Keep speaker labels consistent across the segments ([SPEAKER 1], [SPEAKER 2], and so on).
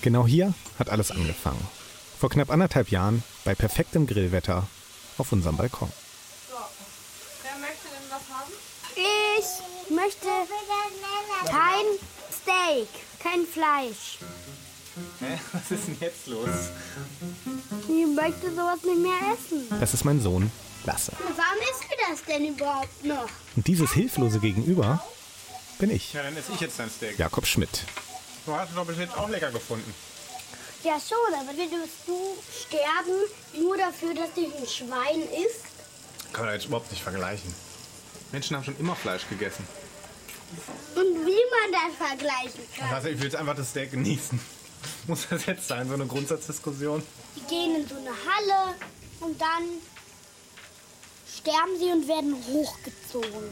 [SPEAKER 1] Genau hier hat alles angefangen. Vor knapp 1,5 Jahren bei perfektem Grillwetter auf unserem Balkon.
[SPEAKER 2] So, wer möchte denn was haben?
[SPEAKER 3] Ich möchte kein Steak, kein Fleisch.
[SPEAKER 1] Hä? Was ist denn jetzt los?
[SPEAKER 3] Ich möchte sowas nicht mehr essen.
[SPEAKER 1] Das ist mein Sohn Lasse.
[SPEAKER 3] Warum isst du das denn überhaupt noch?
[SPEAKER 1] Und dieses hilflose Gegenüber bin ich,
[SPEAKER 4] Ja, dann esse ich jetzt dein Steak.
[SPEAKER 1] Jakob Schmidt.
[SPEAKER 4] Du hast es doch bis jetzt auch lecker gefunden.
[SPEAKER 3] Ja schon, aber würdest du sterben nur dafür, dass dich ein Schwein isst?
[SPEAKER 4] Kann man jetzt überhaupt nicht vergleichen. Menschen haben schon immer Fleisch gegessen.
[SPEAKER 3] Und wie man das vergleichen kann.
[SPEAKER 4] Also ich will jetzt einfach das Steak genießen. Muss das jetzt sein, so eine Grundsatzdiskussion?
[SPEAKER 3] Die gehen in so eine Halle und dann sterben sie und werden hochgezogen.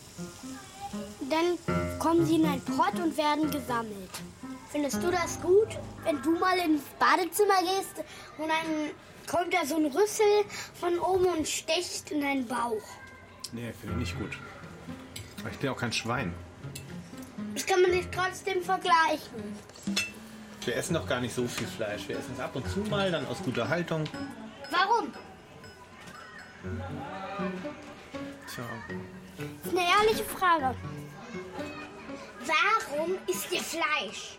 [SPEAKER 3] Dann kommen sie in einen Pott und werden gesammelt. Findest du das gut, wenn du mal ins Badezimmer gehst und dann kommt da so ein Rüssel von oben und sticht in deinen Bauch?
[SPEAKER 4] Nee, finde ich nicht gut. Aber ich bin auch kein Schwein.
[SPEAKER 3] Das kann man nicht trotzdem vergleichen.
[SPEAKER 4] Wir essen doch gar nicht so viel Fleisch. Wir essen es ab und zu mal, dann aus guter Haltung.
[SPEAKER 3] Warum?
[SPEAKER 4] Tja.
[SPEAKER 3] Das ist eine ehrliche Frage. Warum isst ihr Fleisch?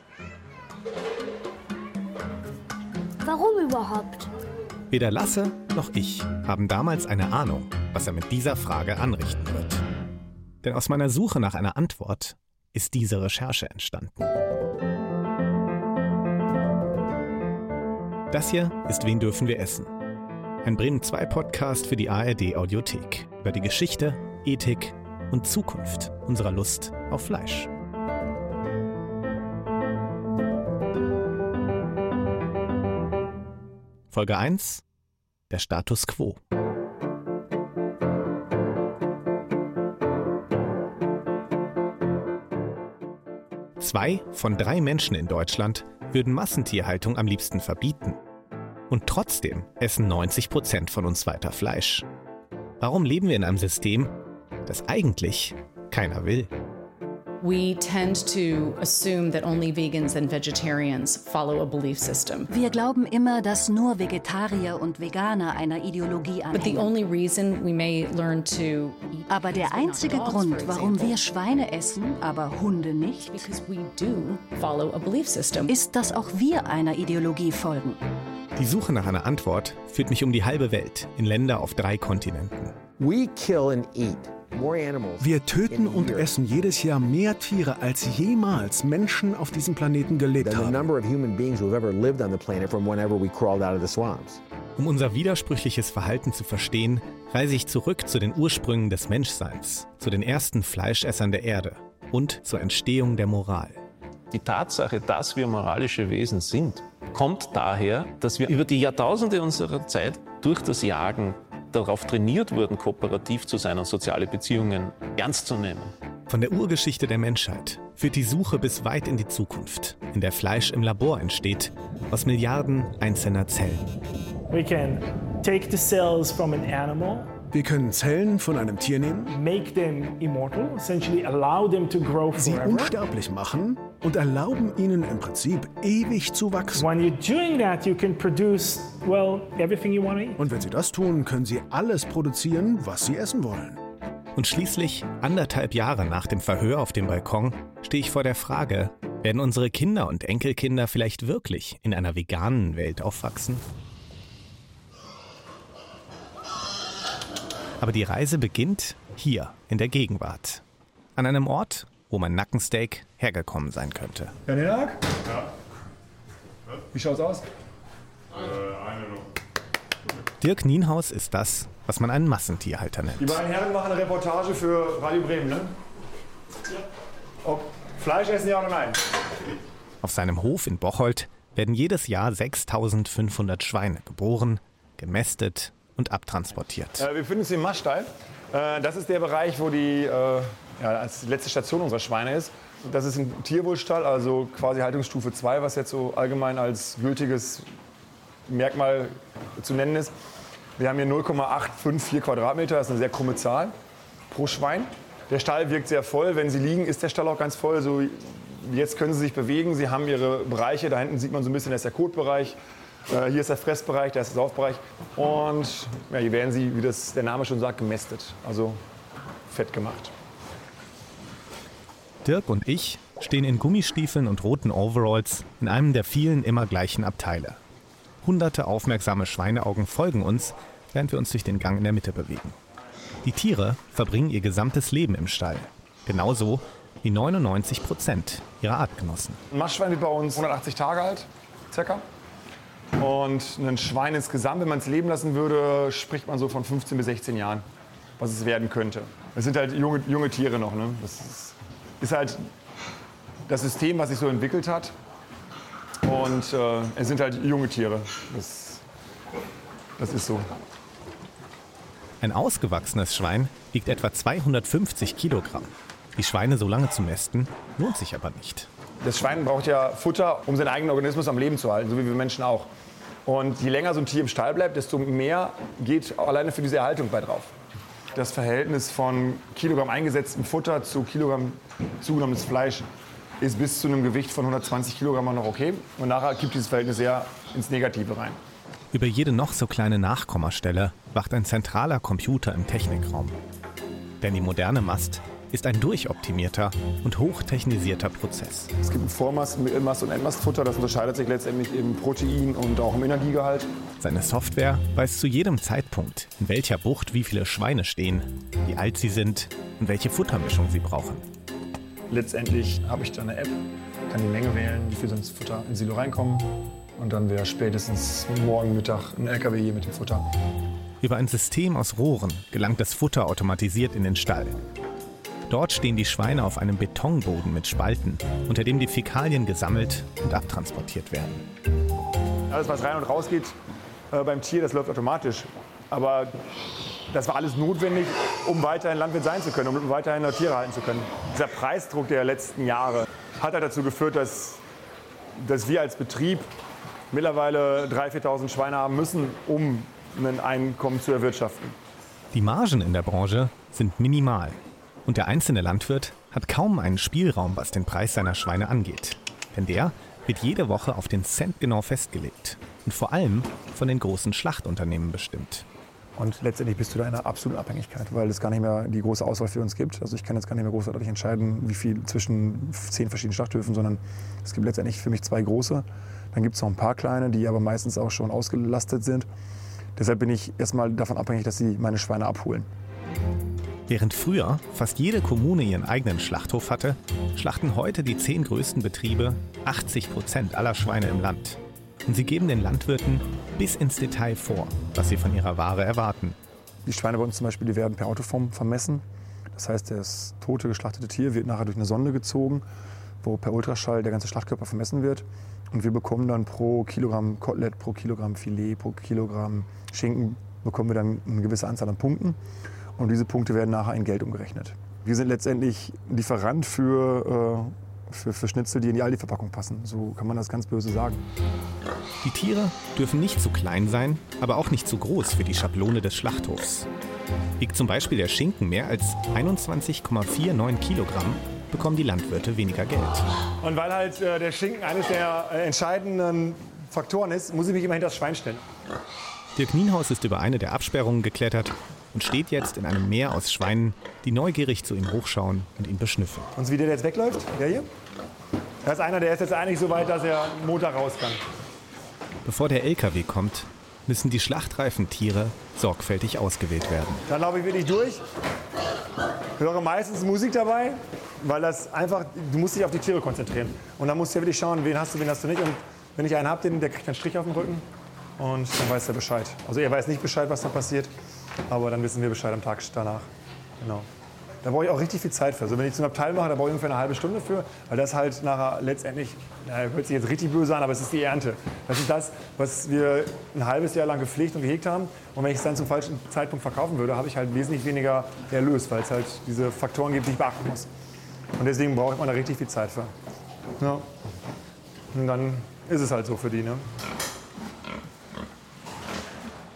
[SPEAKER 3] Warum überhaupt?
[SPEAKER 1] Weder Lasse noch ich haben damals eine Ahnung, was er mit dieser Frage anrichten wird. Denn aus meiner Suche nach einer Antwort ist diese Recherche entstanden. Das hier ist Wen dürfen wir essen? Ein Bremen 2 Podcast für die ARD Audiothek über die Geschichte, Ethik und Zukunft unserer Lust auf Fleisch. Folge 1: Der Status quo. Zwei von 3 Menschen in Deutschland würden Massentierhaltung am liebsten verbieten. Und trotzdem essen 90% von uns weiter Fleisch. Warum leben wir in einem System, das eigentlich keiner will?
[SPEAKER 5] We tend to assume that only vegans and vegetarians follow a belief system.
[SPEAKER 6] Wir glauben immer, dass nur Vegetarier und Veganer einer Ideologie
[SPEAKER 5] But the
[SPEAKER 6] anhängen.
[SPEAKER 5] only reason we may learn to eat
[SPEAKER 6] Aber der einzige Grund, warum wir Schweine essen, aber Hunde nicht,
[SPEAKER 5] because we do follow a belief system.
[SPEAKER 6] ist, dass auch wir einer Ideologie folgen.
[SPEAKER 1] Die Suche nach einer Antwort führt mich um die halbe Welt, in Länder auf 3 Kontinenten.
[SPEAKER 7] We kill and eat more animals.
[SPEAKER 8] Wir töten
[SPEAKER 7] in a
[SPEAKER 8] und
[SPEAKER 7] year
[SPEAKER 8] essen jedes Jahr mehr Tiere, als jemals Menschen auf diesem Planeten gelebt
[SPEAKER 7] than the
[SPEAKER 8] haben.
[SPEAKER 7] number of human beings who have ever lived on the planet from whenever we crawled out of the swamps.
[SPEAKER 1] Um unser widersprüchliches Verhalten zu verstehen, reise ich zurück zu den Ursprüngen des Menschseins, zu den ersten Fleischessern der Erde und zur Entstehung der Moral.
[SPEAKER 9] Die Tatsache, dass wir moralische Wesen sind, kommt daher, dass wir über die Jahrtausende unserer Zeit durch das Jagen darauf trainiert wurden, kooperativ zu sein und soziale Beziehungen ernst zu nehmen.
[SPEAKER 1] Von der Urgeschichte der Menschheit führt die Suche bis weit in die Zukunft, in der Fleisch im Labor entsteht, aus Milliarden einzelner Zellen.
[SPEAKER 10] We can take the cells from an animal,
[SPEAKER 8] Wir können Zellen von einem Tier nehmen,
[SPEAKER 10] make them immortal, essentially allow them to grow
[SPEAKER 8] sie
[SPEAKER 10] forever.
[SPEAKER 8] unsterblich machen und erlauben ihnen im Prinzip ewig zu wachsen.
[SPEAKER 10] When you're doing that, you can produce, well, everything you want to eat.
[SPEAKER 8] Und wenn sie das tun, können sie alles produzieren, was sie essen wollen.
[SPEAKER 1] Und schließlich, 1,5 Jahre nach dem Verhör auf dem Balkon, stehe ich vor der Frage, werden unsere Kinder und Enkelkinder vielleicht wirklich in einer veganen Welt aufwachsen? Aber die Reise beginnt hier, in der Gegenwart. An einem Ort, wo mein Nackensteak hergekommen sein könnte.
[SPEAKER 11] Herr Nenak? Ja. Wie schaut's aus?
[SPEAKER 4] Eine noch.
[SPEAKER 1] Dirk Nienhaus ist das, was man einen Massentierhalter nennt.
[SPEAKER 11] Die beiden Herren machen eine Reportage für Radio Bremen, ne? Ja. Ob Fleisch essen, ja oder nein?
[SPEAKER 1] Auf seinem Hof in Bocholt werden jedes Jahr 6.500 Schweine geboren, gemästet und abtransportiert.
[SPEAKER 11] Wir befinden uns im Maststall. Das ist der Bereich, wo die als letzte Station unserer Schweine ist. Das ist ein Tierwohlstall, also quasi Haltungsstufe 2, was jetzt so allgemein als gültiges Merkmal zu nennen ist. Wir haben hier 0,854 Quadratmeter, das ist eine sehr krumme Zahl pro Schwein. Der Stall wirkt sehr voll. Wenn sie liegen, ist der Stall auch ganz voll, so Jetzt können sie sich bewegen, sie haben ihre Bereiche. Da hinten sieht man so ein bisschen, das ist der Kotbereich. Hier ist der Fressbereich, da ist der Saufbereich. Und ja, hier werden sie, wie das der Name schon sagt, gemästet. Also fett gemacht.
[SPEAKER 1] Dirk und ich stehen in Gummistiefeln und roten Overalls in einem der vielen immer gleichen Abteile. Hunderte aufmerksame Schweineaugen folgen uns, während wir uns durch den Gang in der Mitte bewegen. Die Tiere verbringen ihr gesamtes Leben im Stall. Genauso wie 99% ihrer Artgenossen.
[SPEAKER 11] Ein Mastschwein wird bei uns 180 Tage alt, circa. Und ein Schwein insgesamt, wenn man es leben lassen würde, spricht man so von 15 bis 16 Jahren, was es werden könnte. Es sind halt junge Tiere noch. Ne? Das ist halt das System, was sich so entwickelt hat. Und es sind halt junge Tiere. Das ist so.
[SPEAKER 1] Ein ausgewachsenes Schwein wiegt etwa 250 Kilogramm. Die Schweine so lange zu mästen, lohnt sich aber nicht.
[SPEAKER 11] Das Schwein braucht ja Futter, um seinen eigenen Organismus am Leben zu halten, so wie wir Menschen auch. Und je länger so ein Tier im Stall bleibt, desto mehr geht alleine für diese Erhaltung bei drauf. Das Verhältnis von Kilogramm eingesetztem Futter zu Kilogramm zugenommenes Fleisch ist bis zu einem Gewicht von 120 Kilogramm noch okay. Und nachher kippt dieses Verhältnis sehr ins Negative rein.
[SPEAKER 1] Über jede noch so kleine Nachkommastelle wacht ein zentraler Computer im Technikraum. Denn die moderne Mast ist ein durchoptimierter und hochtechnisierter Prozess.
[SPEAKER 11] Es gibt ein Vormast-, Mittelmast- und Endmastfutter. Das unterscheidet sich letztendlich im Protein und auch im Energiegehalt.
[SPEAKER 1] Seine Software weiß zu jedem Zeitpunkt, in welcher Bucht wie viele Schweine stehen, wie alt sie sind und welche Futtermischung sie brauchen.
[SPEAKER 11] Letztendlich habe ich da eine App, kann die Menge wählen, wie viel ins Futter ins Silo reinkommen. Und dann wäre spätestens morgen Mittag ein LKW hier mit dem Futter.
[SPEAKER 1] Über ein System aus Rohren gelangt das Futter automatisiert in den Stall. Dort stehen die Schweine auf einem Betonboden mit Spalten, unter dem die Fäkalien gesammelt und abtransportiert werden.
[SPEAKER 11] Alles, was rein und raus geht beim Tier, das läuft automatisch. Aber das war alles notwendig, um weiterhin Landwirt sein zu können, um weiterhin Tiere halten zu können. Dieser Preisdruck der letzten Jahre hat dazu geführt, dass wir als Betrieb mittlerweile 3.000, 4.000 Schweine haben müssen, um ein Einkommen zu erwirtschaften.
[SPEAKER 1] Die Margen in der Branche sind minimal. Und der einzelne Landwirt hat kaum einen Spielraum, was den Preis seiner Schweine angeht. Denn der wird jede Woche auf den Cent genau festgelegt. Und vor allem von den großen Schlachtunternehmen bestimmt.
[SPEAKER 11] Und letztendlich bist du da in einer absoluten Abhängigkeit, weil es gar nicht mehr die große Auswahl für uns gibt. Also ich kann jetzt gar nicht mehr großartig entscheiden, wie viel zwischen 10 verschiedenen Schlachthöfen, sondern es gibt letztendlich für mich 2 große. Dann gibt es noch ein paar kleine, die aber meistens auch schon ausgelastet sind. Deshalb bin ich erstmal davon abhängig, dass sie meine Schweine abholen.
[SPEAKER 1] Während früher fast jede Kommune ihren eigenen Schlachthof hatte, schlachten heute die 10 größten Betriebe 80% aller Schweine im Land. Und sie geben den Landwirten bis ins Detail vor, was sie von ihrer Ware erwarten.
[SPEAKER 11] Die Schweine bei uns zum Beispiel, die werden per Autoform vermessen. Das heißt, das tote, geschlachtete Tier wird nachher durch eine Sonde gezogen, wo per Ultraschall der ganze Schlachtkörper vermessen wird. Und wir bekommen dann pro Kilogramm Kotelett, pro Kilogramm Filet, pro Kilogramm Schinken, bekommen wir dann eine gewisse Anzahl an Punkten. Und diese Punkte werden nachher in Geld umgerechnet. Wir sind letztendlich Lieferant für Schnitzel, die in die Aldi-Verpackung passen. So kann man das ganz böse sagen.
[SPEAKER 1] Die Tiere dürfen nicht zu klein sein, aber auch nicht zu groß für die Schablone des Schlachthofs. Wiegt zum Beispiel der Schinken mehr als 21,49 Kilogramm, bekommen die Landwirte weniger Geld.
[SPEAKER 11] Und weil halt der Schinken eines der entscheidenden Faktoren ist, muss ich mich immer hinter das Schwein stellen.
[SPEAKER 1] Dirk Nienhaus ist über eine der Absperrungen geklettert und steht jetzt in einem Meer aus Schweinen, die neugierig zu ihm hochschauen und ihn beschnüffeln.
[SPEAKER 11] Und wie der jetzt wegläuft? Der hier? Das ist einer, der ist jetzt eigentlich so weit, dass er Motor raus kann.
[SPEAKER 1] Bevor der LKW kommt, müssen die schlachtreifen Tiere sorgfältig ausgewählt werden.
[SPEAKER 11] Dann laufe ich wirklich durch, höre meistens Musik dabei, weil das einfach, du musst dich auf die Tiere konzentrieren. Und dann musst du ja wirklich schauen, wen hast du nicht. Und wenn ich einen habe, der kriegt einen Strich auf den Rücken und dann weiß er Bescheid. Also er weiß nicht Bescheid, was da passiert, aber dann wissen wir Bescheid am Tag danach. Genau. Da brauche ich auch richtig viel Zeit für. Also wenn ich so ein Abteil mache, da brauche ich ungefähr eine halbe Stunde für, weil das halt nachher letztendlich, hört sich jetzt richtig böse an, aber es ist die Ernte. Das ist das, was wir ein halbes Jahr lang gepflegt und gehegt haben. Und wenn ich es dann zum falschen Zeitpunkt verkaufen würde, habe ich halt wesentlich weniger Erlös, weil es halt diese Faktoren gibt, die ich beachten muss. Und deswegen braucht man da richtig viel Zeit für. Ja. Und dann ist es halt so für die, ne?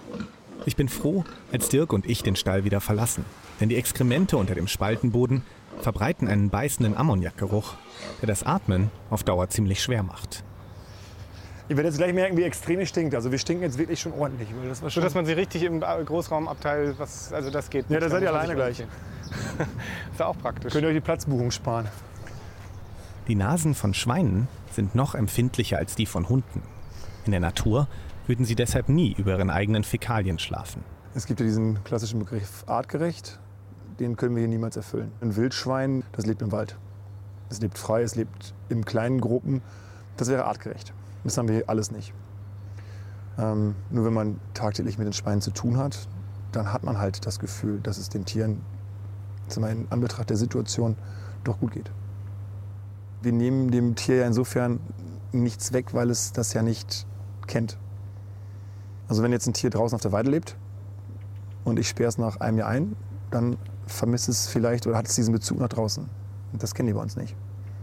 [SPEAKER 1] Ich bin froh, als Dirk und ich den Stall wieder verlassen. Denn die Exkremente unter dem Spaltenboden verbreiten einen beißenden Ammoniakgeruch, der das Atmen auf Dauer ziemlich schwer macht.
[SPEAKER 11] Ihr werdet jetzt gleich merken, wie extrem es stinkt. Also wir stinken jetzt wirklich schon ordentlich. Weil das war schon
[SPEAKER 12] so, dass man sie richtig im Großraumabteil, also das geht nicht.
[SPEAKER 11] Ja, da seid ihr alleine gleich.
[SPEAKER 12] Ist ja auch praktisch.
[SPEAKER 11] Könnt ihr euch die Platzbuchung sparen.
[SPEAKER 1] Die Nasen von Schweinen sind noch empfindlicher als die von Hunden. In der Natur würden sie deshalb nie über ihren eigenen Fäkalien schlafen.
[SPEAKER 11] Es gibt ja diesen klassischen Begriff artgerecht. Den können wir hier niemals erfüllen. Ein Wildschwein, das lebt im Wald. Es lebt frei, es lebt in kleinen Gruppen. Das wäre artgerecht. Das haben wir hier alles nicht. Nur wenn man tagtäglich mit den Schweinen zu tun hat, dann hat man halt das Gefühl, dass es den Tieren in Anbetracht der Situation doch gut geht. Wir nehmen dem Tier ja insofern nichts weg, weil es das ja nicht kennt. Also wenn jetzt ein Tier draußen auf der Weide lebt und ich sperre es nach einem Jahr ein, dann vermisst es vielleicht oder hat es diesen Bezug nach draußen. Und das kennen die bei uns nicht.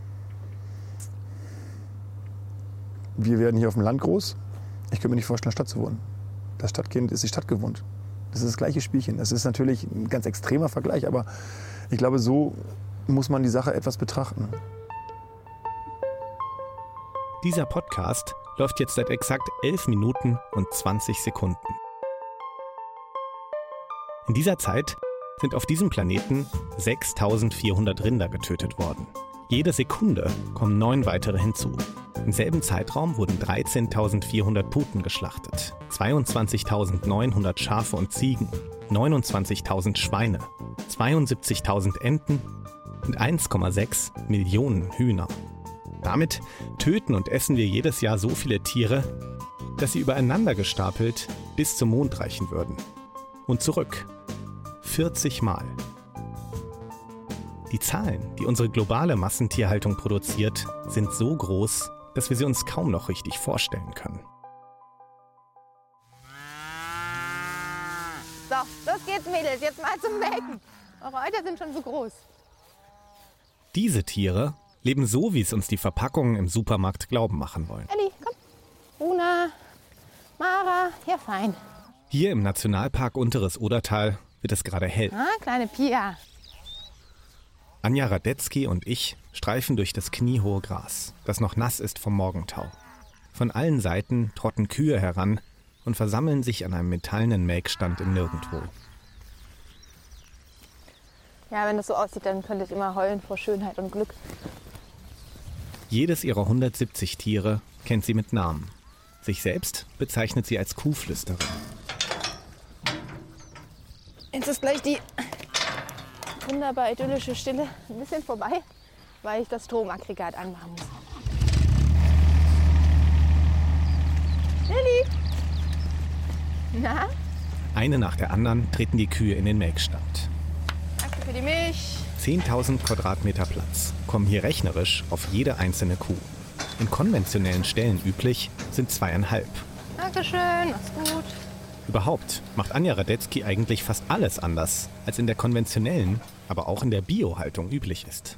[SPEAKER 11] Wir werden hier auf dem Land groß. Ich könnte mir nicht vorstellen, in der Stadt zu wohnen. Das Stadtkind ist die Stadt gewohnt. Das ist das gleiche Spielchen. Das ist natürlich ein ganz extremer Vergleich, aber ich glaube, so muss man die Sache etwas betrachten.
[SPEAKER 1] Dieser Podcast läuft jetzt seit exakt 11 Minuten und 20 Sekunden. In dieser Zeit sind auf diesem Planeten 6.400 Rinder getötet worden. Jede Sekunde kommen 9 weitere hinzu. Im selben Zeitraum wurden 13.400 Puten geschlachtet, 22.900 Schafe und Ziegen, 29.000 Schweine, 72.000 Enten und 1,6 Millionen Hühner. Damit töten und essen wir jedes Jahr so viele Tiere, dass sie übereinander gestapelt bis zum Mond reichen würden. Und zurück. 40 Mal. Die Zahlen, die unsere globale Massentierhaltung produziert, sind so groß, dass wir sie uns kaum noch richtig vorstellen können.
[SPEAKER 2] So, los geht's, Mädels. Jetzt mal zum Melken. Eure Euter sind schon so groß.
[SPEAKER 1] Diese Tiere leben so, wie es uns die Verpackungen im Supermarkt glauben machen wollen.
[SPEAKER 2] Elli, komm. Una, Mara, ja fein.
[SPEAKER 1] Hier im Nationalpark Unteres Odertal wird es gerade hell.
[SPEAKER 2] Ah, kleine Pia.
[SPEAKER 1] Anja Radetzky und ich streifen durch das kniehohe Gras, das noch nass ist vom Morgentau. Von allen Seiten trotten Kühe heran und versammeln sich an einem metallenen Melkstand im Nirgendwo.
[SPEAKER 2] Ja, wenn das so aussieht, dann könnte ich immer heulen vor Schönheit und Glück.
[SPEAKER 1] Jedes ihrer 170 Tiere kennt sie mit Namen. Sich selbst bezeichnet sie als Kuhflüsterin.
[SPEAKER 2] Jetzt ist gleich die wunderbar idyllische Stille ein bisschen vorbei, weil ich das Stromaggregat anmachen muss. Lilli! Na?
[SPEAKER 1] Eine nach der anderen treten die Kühe in den Melkstand.
[SPEAKER 2] Danke für die Milch.
[SPEAKER 1] 10.000 Quadratmeter Platz kommen hier rechnerisch auf jede einzelne Kuh. In konventionellen Ställen üblich sind 2,5.
[SPEAKER 2] Dankeschön, mach's gut.
[SPEAKER 1] Überhaupt macht Anja Radetzky eigentlich fast alles anders, als in der konventionellen, aber auch in der Biohaltung üblich ist.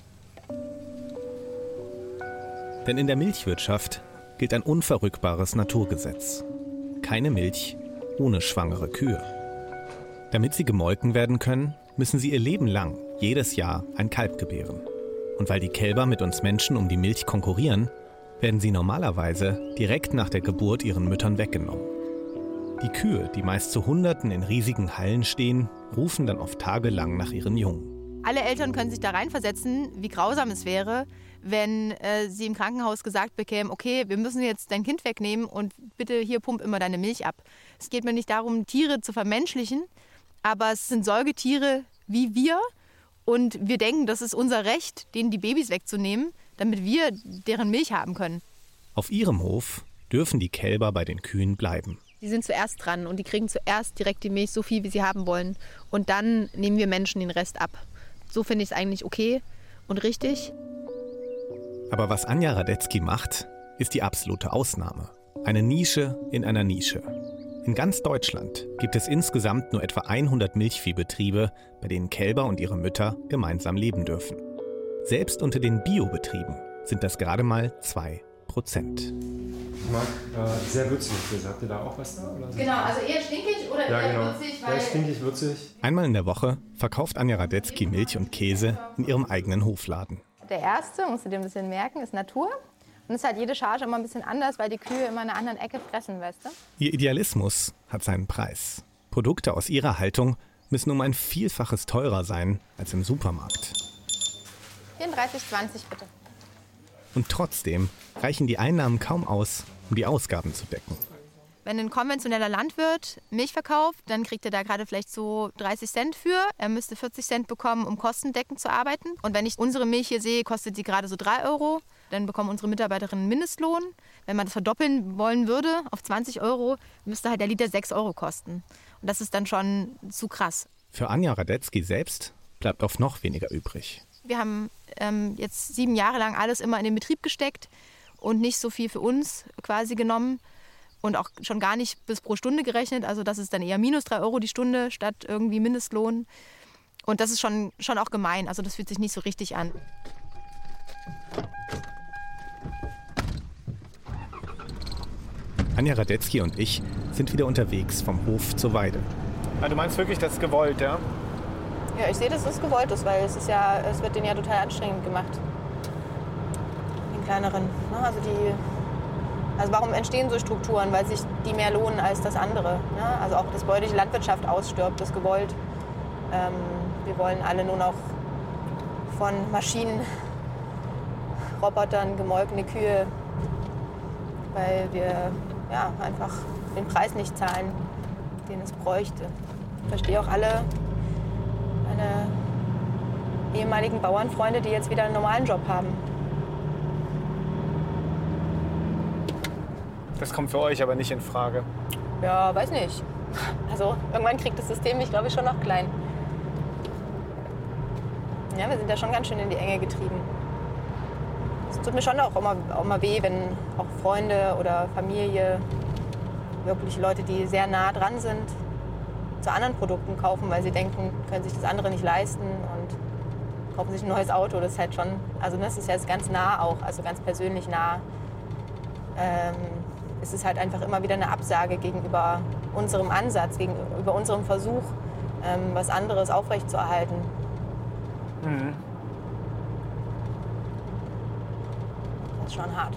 [SPEAKER 1] Denn in der Milchwirtschaft gilt ein unverrückbares Naturgesetz. Keine Milch ohne schwangere Kühe. Damit sie gemolken werden können, müssen sie ihr Leben lang jedes Jahr ein Kalb gebären. Und weil die Kälber mit uns Menschen um die Milch konkurrieren, werden sie normalerweise direkt nach der Geburt ihren Müttern weggenommen. Die Kühe, die meist zu Hunderten in riesigen Hallen stehen, rufen dann oft tagelang nach ihren Jungen.
[SPEAKER 2] Alle Eltern können sich da reinversetzen, wie grausam es wäre, wenn sie im Krankenhaus gesagt bekämen, okay, wir müssen jetzt dein Kind wegnehmen und bitte hier pump immer deine Milch ab. Es geht mir nicht darum, Tiere zu vermenschlichen, aber es sind Säugetiere wie wir und wir denken, das ist unser Recht, denen die Babys wegzunehmen, damit wir deren Milch haben können.
[SPEAKER 1] Auf ihrem Hof dürfen die Kälber bei den Kühen bleiben.
[SPEAKER 2] Die sind zuerst dran und die kriegen zuerst direkt die Milch, so viel, wie sie haben wollen. Und dann nehmen wir Menschen den Rest ab. So finde ich es eigentlich okay und richtig.
[SPEAKER 1] Aber was Anja Radetzky macht, ist die absolute Ausnahme. Eine Nische in einer Nische. In ganz Deutschland gibt es insgesamt nur etwa 100 Milchviehbetriebe, bei denen Kälber und ihre Mütter gemeinsam leben dürfen. Selbst unter den Biobetrieben sind das gerade mal 2%.
[SPEAKER 11] Ich mag sehr würzig. Habt ihr da auch was da? Oder so?
[SPEAKER 2] Genau, also eher stinkig oder eher würzig?
[SPEAKER 11] Ja, stinkig, würzig.
[SPEAKER 1] Einmal in der Woche verkauft Anja Radetzky Milch und Käse in ihrem eigenen Hofladen.
[SPEAKER 2] Der erste, musst du dir ein bisschen merken, ist Natur. Und es ist halt jede Charge immer ein bisschen anders, weil die Kühe immer in einer anderen Ecke fressen, weißt du?
[SPEAKER 1] Ihr Idealismus hat seinen Preis. Produkte aus ihrer Haltung müssen um ein Vielfaches teurer sein als im Supermarkt.
[SPEAKER 2] 34,20 bitte.
[SPEAKER 1] Und trotzdem reichen die Einnahmen kaum aus, um die Ausgaben zu decken.
[SPEAKER 2] Wenn ein konventioneller Landwirt Milch verkauft, dann kriegt er da gerade vielleicht so 30 Cent für. Er müsste 40 Cent bekommen, um kostendeckend zu arbeiten. Und wenn ich unsere Milch hier sehe, kostet sie gerade so 3 Euro. Dann bekommen unsere Mitarbeiterinnen Mindestlohn. Wenn man das verdoppeln wollen würde auf 20 Euro, müsste halt der Liter 6 Euro kosten. Und das ist dann schon zu krass.
[SPEAKER 1] Für Anja Radetzky selbst bleibt oft noch weniger übrig.
[SPEAKER 2] Wir haben jetzt 7 Jahre lang alles immer in den Betrieb gesteckt und nicht so viel für uns quasi genommen. Und auch schon gar nicht bis pro Stunde gerechnet. Also das ist dann eher minus 3 Euro die Stunde statt irgendwie Mindestlohn. Und das ist schon auch gemein. Also das fühlt sich nicht so richtig an.
[SPEAKER 1] Anja Radetzky und ich sind wieder unterwegs vom Hof zur Weide.
[SPEAKER 12] Ja, du meinst wirklich, das ist gewollt, ja?
[SPEAKER 2] Ja, ich sehe, dass das gewollt ist, weil es wird denen ja total anstrengend gemacht. Den kleineren. Also warum entstehen so Strukturen? Weil sich die mehr lohnen als das andere. Ne? Also auch, dass bäuerliche Landwirtschaft ausstirbt, ist gewollt. Wir wollen alle nur noch von Maschinen, Robotern gemolkene Kühe, weil wir einfach den Preis nicht zahlen, den es bräuchte. Ich verstehe auch alle meine ehemaligen Bauernfreunde, die jetzt wieder einen normalen Job haben.
[SPEAKER 12] Das kommt für euch aber nicht in Frage.
[SPEAKER 2] Ja, weiß nicht. Also irgendwann kriegt das System mich, glaube ich, schon noch klein. Ja, wir sind ja schon ganz schön in die Enge getrieben. Es tut mir schon auch immer weh, wenn auch Freunde oder Familie, wirklich Leute, die sehr nah dran sind, zu anderen Produkten kaufen, weil sie denken, können sich das andere nicht leisten und kaufen sich ein neues Auto. Das ist halt schon, also das ist jetzt ganz nah auch, also ganz persönlich nah. Es ist halt einfach immer wieder eine Absage gegenüber unserem Ansatz, gegenüber unserem Versuch, was anderes aufrechtzuerhalten.
[SPEAKER 12] Mhm.
[SPEAKER 2] Das ist schon hart.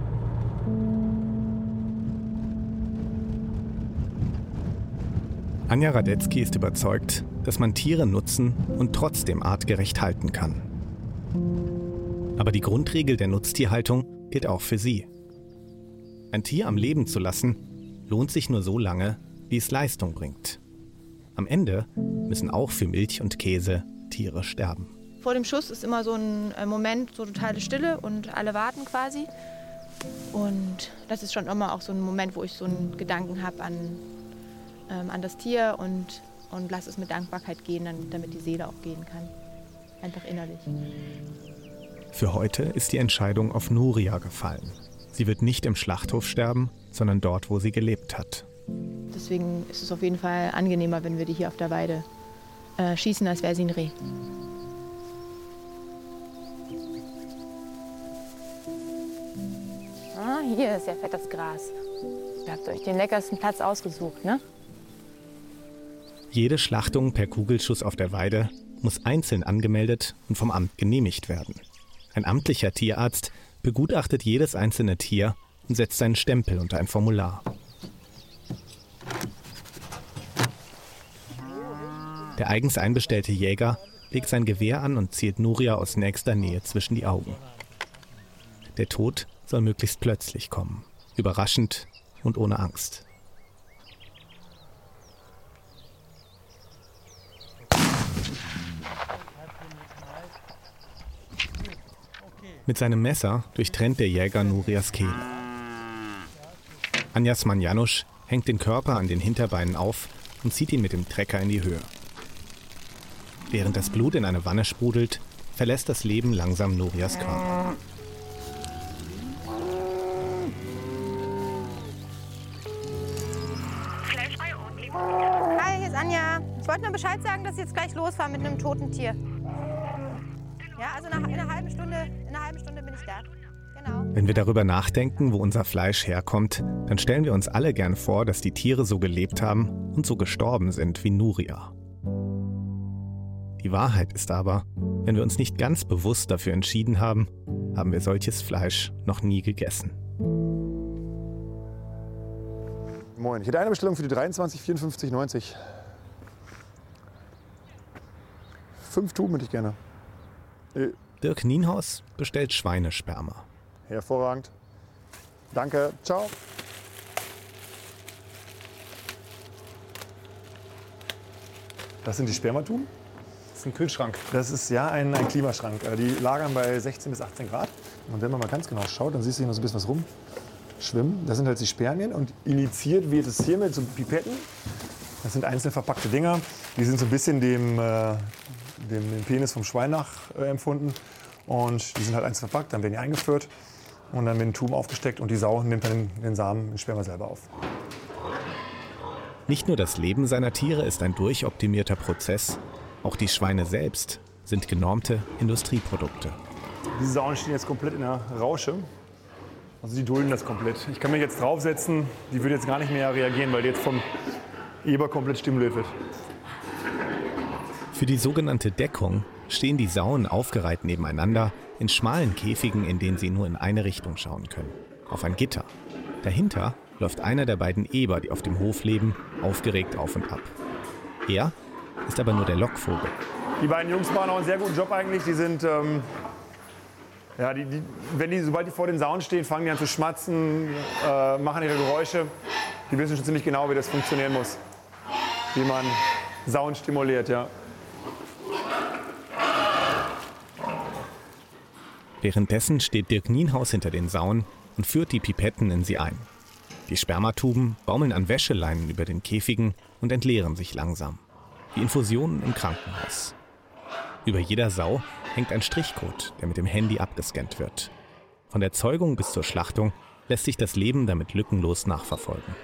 [SPEAKER 1] Anja Radetzky ist überzeugt, dass man Tiere nutzen und trotzdem artgerecht halten kann. Aber die Grundregel der Nutztierhaltung gilt auch für sie. Ein Tier am Leben zu lassen, lohnt sich nur so lange, wie es Leistung bringt. Am Ende müssen auch für Milch und Käse Tiere sterben.
[SPEAKER 2] Vor dem Schuss ist immer so ein Moment, so totale Stille und alle warten quasi. Und das ist schon immer auch so ein Moment, wo ich so einen Gedanken habe an das Tier und lass es mit Dankbarkeit gehen, damit die Seele auch gehen kann. Einfach innerlich.
[SPEAKER 1] Für heute ist die Entscheidung auf Nuria gefallen. Sie wird nicht im Schlachthof sterben, sondern dort, wo sie gelebt hat.
[SPEAKER 2] Deswegen ist es auf jeden Fall angenehmer, wenn wir die hier auf der Weide schießen, als wäre sie ein Reh. Ah, hier ist ja fettes Gras. Ihr habt euch den leckersten Platz ausgesucht, ne?
[SPEAKER 1] Jede Schlachtung per Kugelschuss auf der Weide muss einzeln angemeldet und vom Amt genehmigt werden. Ein amtlicher Tierarzt begutachtet jedes einzelne Tier und setzt seinen Stempel unter ein Formular. Der eigens einbestellte Jäger legt sein Gewehr an und zielt Nuria aus nächster Nähe zwischen die Augen. Der Tod soll möglichst plötzlich kommen, überraschend und ohne Angst. Mit seinem Messer durchtrennt der Jäger Nurias Kehle. Anjas Mann Janusz hängt den Körper an den Hinterbeinen auf und zieht ihn mit dem Trecker in die Höhe. Während das Blut in eine Wanne sprudelt, verlässt das Leben langsam Nurias Körper.
[SPEAKER 2] Hi, hier ist Anja. Ich wollte nur Bescheid sagen, dass ich jetzt gleich losfahre mit einem toten Tier. Ja, also in einer halben Stunde bin ich da.
[SPEAKER 1] Wenn wir darüber nachdenken, wo unser Fleisch herkommt, dann stellen wir uns alle gern vor, dass die Tiere so gelebt haben und so gestorben sind wie Nuria. Die Wahrheit ist aber, wenn wir uns nicht ganz bewusst dafür entschieden haben, haben wir solches Fleisch noch nie gegessen.
[SPEAKER 11] Moin, ich hätte eine Bestellung für die 23,54,90. 5 Tuben hätte ich gerne.
[SPEAKER 1] Dirk Nienhaus bestellt Schweinesperma.
[SPEAKER 11] Hervorragend. Danke, ciao. Das sind die Spermatuben.
[SPEAKER 12] Das ist ein Kühlschrank.
[SPEAKER 11] Das ist ja ein Klimaschrank. Die lagern bei 16 bis 18 Grad. Und wenn man mal ganz genau schaut, dann siehst du hier noch so ein bisschen was rumschwimmen. Das sind halt die Spermien und initiiert wird es hier mit so Pipetten. Das sind einzeln verpackte Dinger. Die sind so ein bisschen dem Penis vom Schwein nachempfunden. Und die sind halt einzeln verpackt, dann werden die eingeführt. Und dann werden Tuben aufgesteckt und die Sau nimmt dann den Samen, den Sperma selber auf.
[SPEAKER 1] Nicht nur das Leben seiner Tiere ist ein durchoptimierter Prozess, auch die Schweine selbst sind genormte Industrieprodukte.
[SPEAKER 11] Diese Sauen stehen jetzt komplett in der Rausche. Also die dulden das komplett. Ich kann mich jetzt draufsetzen, die würde jetzt gar nicht mehr reagieren, weil die jetzt vom Eber komplett stimuliert wird.
[SPEAKER 1] Für die sogenannte Deckung stehen die Sauen aufgereiht nebeneinander in schmalen Käfigen, in denen sie nur in eine Richtung schauen können, auf ein Gitter. Dahinter läuft einer der beiden Eber, die auf dem Hof leben, aufgeregt auf und ab. Er ist aber nur der Lockvogel.
[SPEAKER 11] Die beiden Jungs machen auch einen sehr guten Job eigentlich. Die sind, sobald die vor den Sauen stehen, fangen die an zu schmatzen, machen ihre Geräusche. Die wissen schon ziemlich genau, wie das funktionieren muss, wie man Sauen stimuliert, ja.
[SPEAKER 1] Währenddessen steht Dirk Nienhaus hinter den Sauen und führt die Pipetten in sie ein. Die Spermatuben baumeln an Wäscheleinen über den Käfigen und entleeren sich langsam. Wie Infusionen im Krankenhaus. Über jeder Sau hängt ein Strichcode, der mit dem Handy abgescannt wird. Von der Zeugung bis zur Schlachtung lässt sich das Leben damit lückenlos nachverfolgen.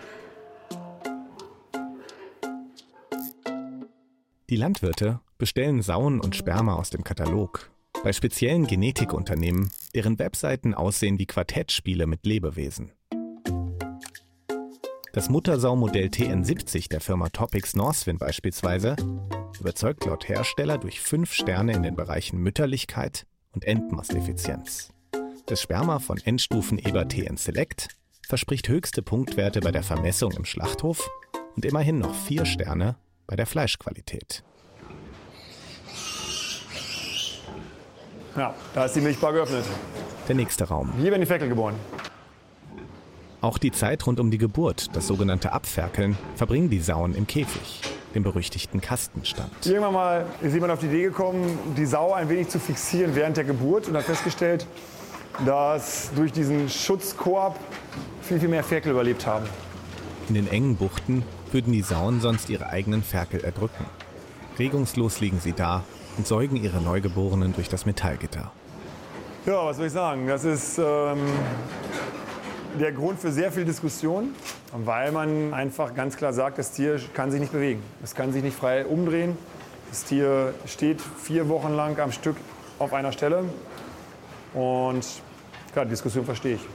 [SPEAKER 1] Die Landwirte bestellen Sauen und Sperma aus dem Katalog. Bei speziellen Genetikunternehmen, deren Webseiten aussehen wie Quartettspiele mit Lebewesen. Das Muttersaumodell TN70 der Firma Topics Northwind beispielsweise überzeugt laut Hersteller durch 5 Sterne in den Bereichen Mütterlichkeit und Endmasteffizienz. Das Sperma von Endstufen-Eber TN Select verspricht höchste Punktwerte bei der Vermessung im Schlachthof und immerhin noch 4 Sterne bei der Fleischqualität.
[SPEAKER 11] Ja, da ist die Milchbar geöffnet.
[SPEAKER 1] Der nächste Raum.
[SPEAKER 11] Hier werden die Ferkel geboren.
[SPEAKER 1] Auch die Zeit rund um die Geburt, das sogenannte Abferkeln, verbringen die Sauen im Käfig, dem berüchtigten Kastenstand.
[SPEAKER 11] Irgendwann mal ist jemand auf die Idee gekommen, die Sau ein wenig zu fixieren während der Geburt und hat festgestellt, dass durch diesen Schutzkorb viel mehr Ferkel überlebt haben.
[SPEAKER 1] In den engen Buchten würden die Sauen sonst ihre eigenen Ferkel erdrücken. Regungslos liegen sie da und säugen ihre Neugeborenen durch das Metallgitter.
[SPEAKER 11] Ja, was soll ich sagen? Das ist der Grund für sehr viel Diskussion, weil man einfach ganz klar sagt, das Tier kann sich nicht bewegen. Es kann sich nicht frei umdrehen. Das Tier steht 4 Wochen lang am Stück auf einer Stelle. Und klar, die Diskussion verstehe ich.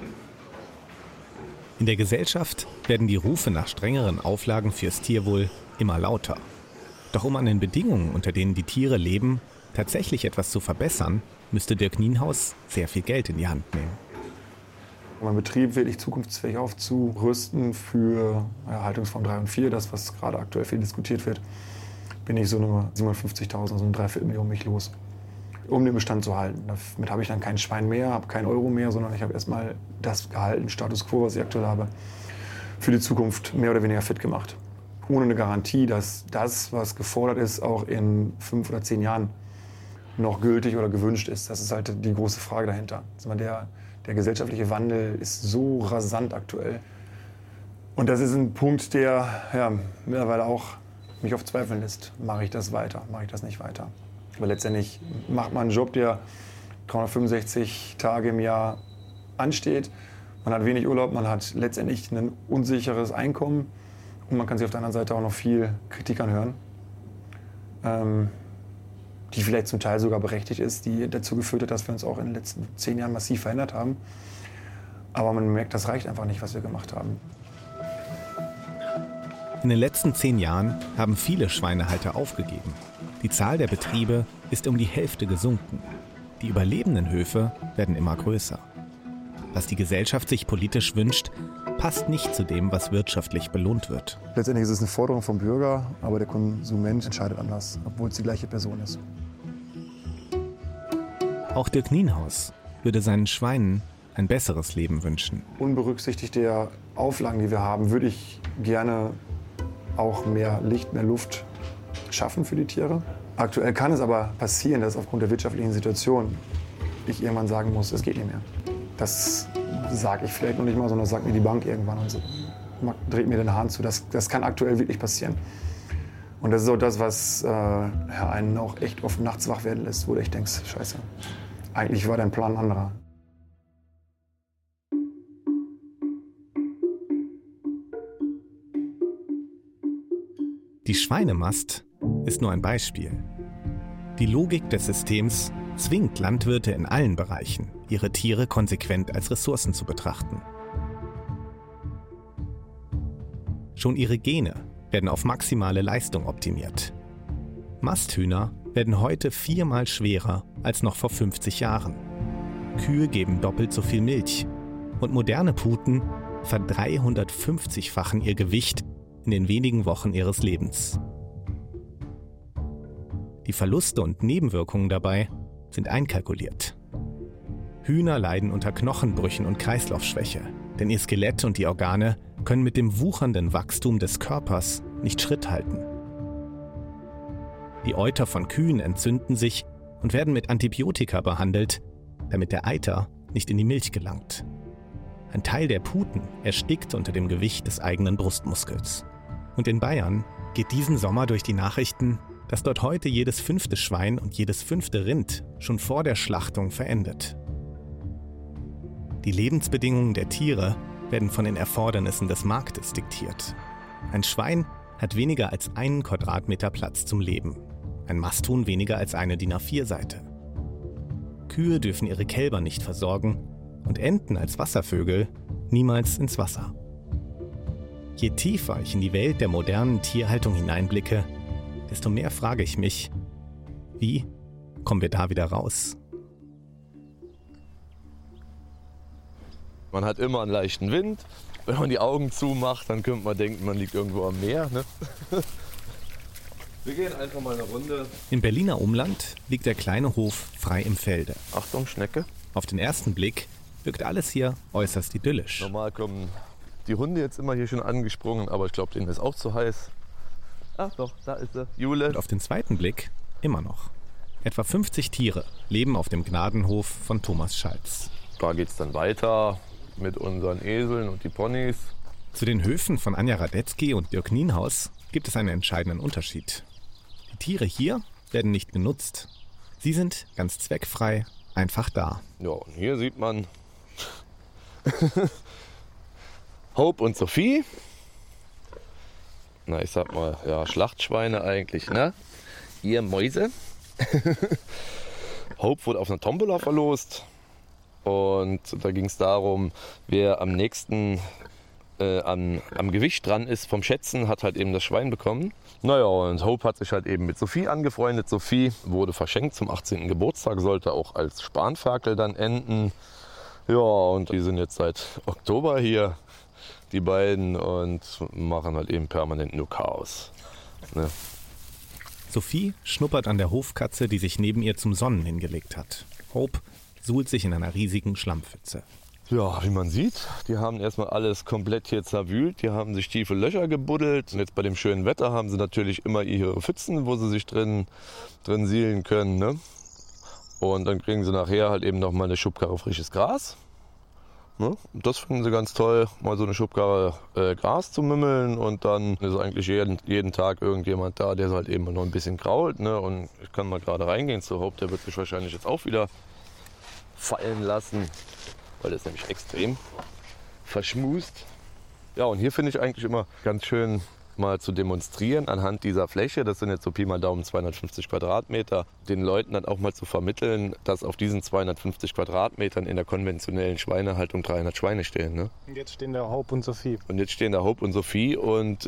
[SPEAKER 1] In der Gesellschaft werden die Rufe nach strengeren Auflagen fürs Tierwohl immer lauter. Doch um an den Bedingungen, unter denen die Tiere leben, tatsächlich etwas zu verbessern, müsste Dirk Nienhaus sehr viel Geld in die Hand nehmen.
[SPEAKER 11] Mein Betrieb wirklich zukunftsfähig aufzurüsten für Haltungsform 3 und 4, das, was gerade aktuell viel diskutiert wird, bin ich so nur 750.000, so eine Dreiviertelmillion mich los, um den Bestand zu halten. Damit habe ich dann kein Schwein mehr, habe keinen Euro mehr, sondern ich habe erstmal das gehalten, Status quo, was ich aktuell habe, für die Zukunft mehr oder weniger fit gemacht. Ohne eine Garantie, dass das, was gefordert ist, auch in 5 oder 10 Jahren noch gültig oder gewünscht ist. Das ist halt die große Frage dahinter. Der gesellschaftliche Wandel ist so rasant aktuell. Und das ist ein Punkt, der mittlerweile auch mich auf zweifeln lässt. Mache ich das weiter? Mache ich das nicht weiter? Aber letztendlich macht man einen Job, der 365 Tage im Jahr ansteht. Man hat wenig Urlaub, man hat letztendlich ein unsicheres Einkommen. Und man kann sich auf der anderen Seite auch noch viel Kritik anhören. die vielleicht zum Teil sogar berechtigt ist, die dazu geführt hat, dass wir uns auch in den letzten 10 Jahren massiv verändert haben. Aber man merkt, das reicht einfach nicht, was wir gemacht haben.
[SPEAKER 1] In den letzten 10 Jahren haben viele Schweinehalter aufgegeben. Die Zahl der Betriebe ist um die Hälfte gesunken. Die überlebenden Höfe werden immer größer. Was die Gesellschaft sich politisch wünscht, passt nicht zu dem, was wirtschaftlich belohnt wird.
[SPEAKER 11] Letztendlich ist es eine Forderung vom Bürger, aber der Konsument entscheidet anders, obwohl es die gleiche Person ist.
[SPEAKER 1] Auch Dirk Nienhaus würde seinen Schweinen ein besseres Leben wünschen.
[SPEAKER 11] Unberücksichtigt der Auflagen, die wir haben, würde ich gerne auch mehr Licht, mehr Luft schaffen für die Tiere. Aktuell kann es aber passieren, dass aufgrund der wirtschaftlichen Situation ich irgendwann sagen muss, es geht nicht mehr. Das sage ich vielleicht noch nicht mal, sondern das sagt mir die Bank irgendwann und so, dreht mir den Hahn zu. Das kann aktuell wirklich passieren. Und das ist auch das, was einen auch echt oft nachts wach werden lässt, wo du echt denkst, scheiße, eigentlich war dein Plan ein anderer.
[SPEAKER 1] Die Schweinemast ist nur ein Beispiel. Die Logik des Systems zwingt Landwirte in allen Bereichen, ihre Tiere konsequent als Ressourcen zu betrachten. Schon ihre Gene werden auf maximale Leistung optimiert. Masthühner werden heute 4-mal schwerer als noch vor 50 Jahren. Kühe geben doppelt so viel Milch und moderne Puten ver-350-fachen ihr Gewicht in den wenigen Wochen ihres Lebens. Die Verluste und Nebenwirkungen dabei sind einkalkuliert. Hühner leiden unter Knochenbrüchen und Kreislaufschwäche, denn ihr Skelett und die Organe können mit dem wuchernden Wachstum des Körpers nicht Schritt halten. Die Euter von Kühen entzünden sich und werden mit Antibiotika behandelt, damit der Eiter nicht in die Milch gelangt. Ein Teil der Puten erstickt unter dem Gewicht des eigenen Brustmuskels. Und in Bayern geht diesen Sommer durch die Nachrichten, dass dort heute jedes 5. Schwein und jedes 5. Rind schon vor der Schlachtung verendet. Die Lebensbedingungen der Tiere werden von den Erfordernissen des Marktes diktiert. Ein Schwein hat weniger als 1 Quadratmeter Platz zum Leben. Ein Masthuhn weniger als eine DIN A4-Seite. Kühe dürfen ihre Kälber nicht versorgen und Enten als Wasservögel niemals ins Wasser. Je tiefer ich in die Welt der modernen Tierhaltung hineinblicke, desto mehr frage ich mich, wie kommen wir da wieder raus?
[SPEAKER 13] Man hat immer einen leichten Wind. Wenn man die Augen zumacht, dann könnte man denken, man liegt irgendwo am Meer. Ne? Wir gehen einfach mal eine Runde.
[SPEAKER 1] Im Berliner Umland liegt der kleine Hof frei im Felde.
[SPEAKER 13] Achtung, Schnecke.
[SPEAKER 1] Auf den ersten Blick wirkt alles hier äußerst idyllisch.
[SPEAKER 13] Normal kommen die Hunde jetzt immer hier schon angesprungen, aber ich glaube, denen ist auch zu heiß. Ach doch, da ist sie, Jule.
[SPEAKER 1] Und auf den zweiten Blick immer noch. Etwa 50 Tiere leben auf dem Gnadenhof von Thomas Schalz.
[SPEAKER 13] Da geht's dann weiter mit unseren Eseln und die Ponys.
[SPEAKER 1] Zu den Höfen von Anja Radetzky und Dirk Nienhaus gibt es einen entscheidenden Unterschied. Die Tiere hier werden nicht genutzt. Sie sind ganz zweckfrei einfach da.
[SPEAKER 13] Ja, und hier sieht man Hope und Sophie. Na, ich sag mal, ja, Schlachtschweine eigentlich, ne? Ihr Mäuse. Hope wurde auf einer Tombola verlost. Und da ging es darum, wer am nächsten am Gewicht dran ist vom Schätzen, hat halt eben das Schwein bekommen. Naja, und Hope hat sich halt eben mit Sophie angefreundet. Sophie wurde verschenkt zum 18. Geburtstag, sollte auch als Spanferkel dann enden. Ja, und die sind jetzt seit Oktober hier, die beiden, und machen halt eben permanent nur Chaos. Ne?
[SPEAKER 1] Sophie schnuppert an der Hofkatze, die sich neben ihr zum Sonnen hingelegt hat. Hope suhlt sich in einer riesigen Schlammpfütze.
[SPEAKER 13] Ja, wie man sieht, die haben erstmal alles komplett hier zerwühlt. Die haben sich tiefe Löcher gebuddelt. Und jetzt bei dem schönen Wetter haben sie natürlich immer ihre Pfützen, wo sie sich drin sielen können. Ne? Und dann kriegen sie nachher halt eben noch mal eine Schubkarre frisches Gras. Ne? Und das finden sie ganz toll, mal so eine Schubkarre Gras zu mümmeln. Und dann ist eigentlich jeden Tag irgendjemand da, der halt eben noch ein bisschen krault. Ne? Und ich kann mal gerade reingehen zur Hope, der wird sich wahrscheinlich jetzt auch wieder fallen lassen, weil das ist nämlich extrem verschmust. Ja, und hier finde ich eigentlich immer ganz schön mal zu demonstrieren anhand dieser Fläche, das sind jetzt so Pi mal Daumen 250 Quadratmeter, den Leuten dann auch mal zu vermitteln, dass auf diesen 250 Quadratmetern in der konventionellen Schweinehaltung 300 Schweine stehen. Ne?
[SPEAKER 12] Und jetzt stehen da Hope und Sophie.
[SPEAKER 13] Und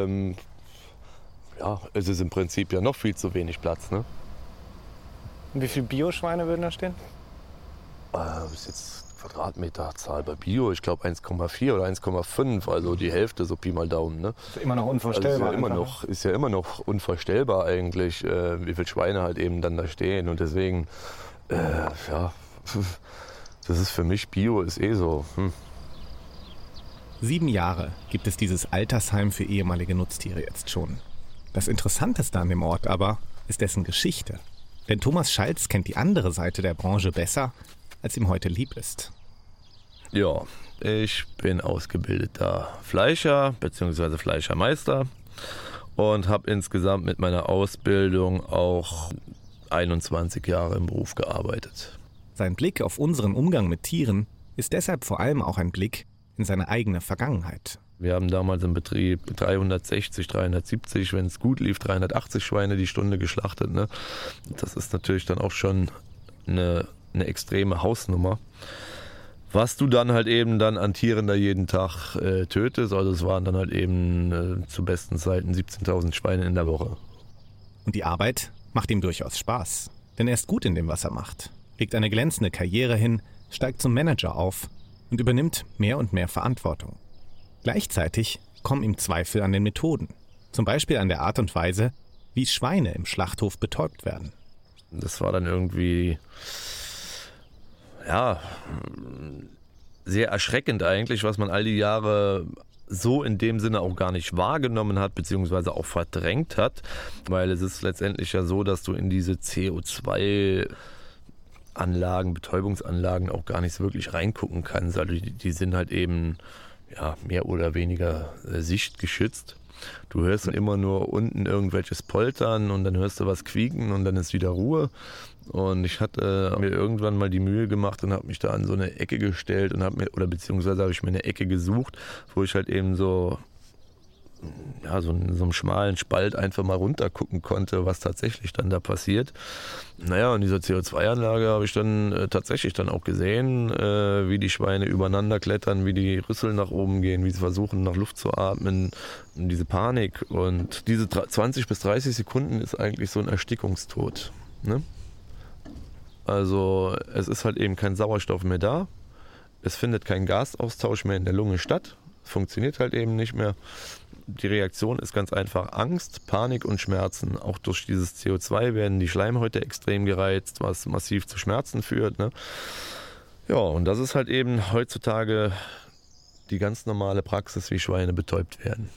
[SPEAKER 13] ja, es ist im Prinzip ja noch viel zu wenig Platz. Ne?
[SPEAKER 12] Und wie viele Bio-Schweine würden da stehen?
[SPEAKER 13] Das ist jetzt Quadratmeterzahl bei Bio, ich glaube 1,4 oder 1,5, also die Hälfte, so Pi mal Daumen. Ne?
[SPEAKER 12] Ist immer noch unvorstellbar.
[SPEAKER 13] Also ist ja immer noch unvorstellbar eigentlich, wie viele Schweine halt eben dann da stehen. Und deswegen, ja, das ist für mich, Bio ist eh so.
[SPEAKER 1] 7 Jahre gibt es dieses Altersheim für ehemalige Nutztiere jetzt schon. Das Interessanteste an dem Ort aber ist dessen Geschichte. Denn Thomas Schalz kennt die andere Seite der Branche besser, als ihm heute lieb ist.
[SPEAKER 13] Ja, ich bin ausgebildeter Fleischer bzw. Fleischermeister und habe insgesamt mit meiner Ausbildung auch 21 Jahre im Beruf gearbeitet.
[SPEAKER 1] Sein Blick auf unseren Umgang mit Tieren ist deshalb vor allem auch ein Blick in seine eigene Vergangenheit.
[SPEAKER 13] Wir haben damals im Betrieb 360, 370, wenn es gut lief, 380 Schweine die Stunde geschlachtet. Ne? Das ist natürlich dann auch schon eine extreme Hausnummer. Was du dann halt eben dann an Tieren da jeden Tag tötest, also es waren dann halt eben zu besten Zeiten 17.000 Schweine in der Woche.
[SPEAKER 1] Und die Arbeit macht ihm durchaus Spaß, denn er ist gut in dem, was er macht, legt eine glänzende Karriere hin, steigt zum Manager auf und übernimmt mehr und mehr Verantwortung. Gleichzeitig kommen ihm Zweifel an den Methoden, zum Beispiel an der Art und Weise, wie Schweine im Schlachthof betäubt werden.
[SPEAKER 13] Das war dann irgendwie, ja, sehr erschreckend eigentlich, was man all die Jahre so in dem Sinne auch gar nicht wahrgenommen hat, beziehungsweise auch verdrängt hat, weil es ist letztendlich ja so, dass du in diese CO2-Anlagen, Betäubungsanlagen auch gar nicht so wirklich reingucken kannst. Also die sind halt eben ja, mehr oder weniger sichtgeschützt. Du hörst dann immer nur unten irgendwelches Poltern und dann hörst du was quieken und dann ist wieder Ruhe. Und ich hatte mir irgendwann mal die Mühe gemacht und habe mich da an so eine Ecke gestellt und beziehungsweise habe ich mir eine Ecke gesucht, wo ich halt eben so in so einem schmalen Spalt einfach mal runter gucken konnte, was tatsächlich dann da passiert. Naja, in dieser CO2-Anlage habe ich dann tatsächlich dann auch gesehen, wie die Schweine übereinander klettern, wie die Rüssel nach oben gehen, wie sie versuchen nach Luft zu atmen, und diese Panik. Und diese 20 bis 30 Sekunden ist eigentlich so ein Erstickungstod. Ne? Also es ist halt eben kein Sauerstoff mehr da, es findet kein Gasaustausch mehr in der Lunge statt, funktioniert halt eben nicht mehr. Die Reaktion ist ganz einfach Angst, Panik und Schmerzen. Auch durch dieses CO2 werden die Schleimhäute extrem gereizt, was massiv zu Schmerzen führt. Ne? Ja, und das ist halt eben heutzutage die ganz normale Praxis, wie Schweine betäubt werden.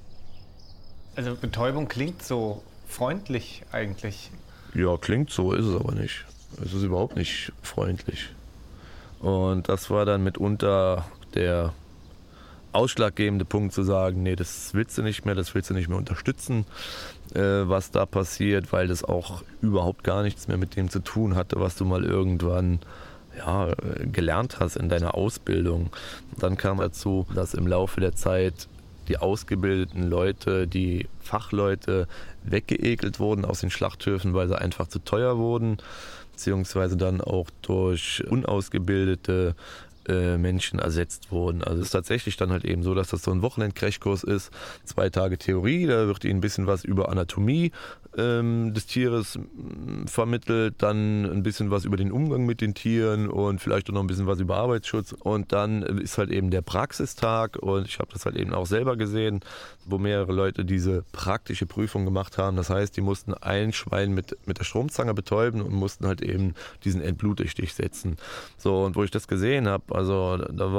[SPEAKER 12] Also Betäubung klingt so freundlich eigentlich.
[SPEAKER 13] Ja, klingt so, ist es aber nicht. Es ist überhaupt nicht freundlich. Und das war dann mitunter der ausschlaggebende Punkt zu sagen, nee, das willst du nicht mehr unterstützen, was da passiert, weil das auch überhaupt gar nichts mehr mit dem zu tun hatte, was du mal irgendwann gelernt hast in deiner Ausbildung. Dann kam dazu, dass im Laufe der Zeit die ausgebildeten Leute, die Fachleute weggeekelt wurden aus den Schlachthöfen, weil sie einfach zu teuer wurden, beziehungsweise dann auch durch unausgebildete Menschen ersetzt wurden. Also es ist tatsächlich dann halt eben so, dass das so ein Wochenend-Crashkurs ist, 2 Tage Theorie, da wird ihnen ein bisschen was über Anatomie des Tieres vermittelt, dann ein bisschen was über den Umgang mit den Tieren und vielleicht auch noch ein bisschen was über Arbeitsschutz, und dann ist halt eben der Praxistag, und ich habe das halt eben auch selber gesehen, wo mehrere Leute diese praktische Prüfung gemacht haben. Das heißt, die mussten ein Schwein mit der Stromzange betäuben und mussten halt eben diesen Entblutestich setzen. So, und wo ich das gesehen habe, also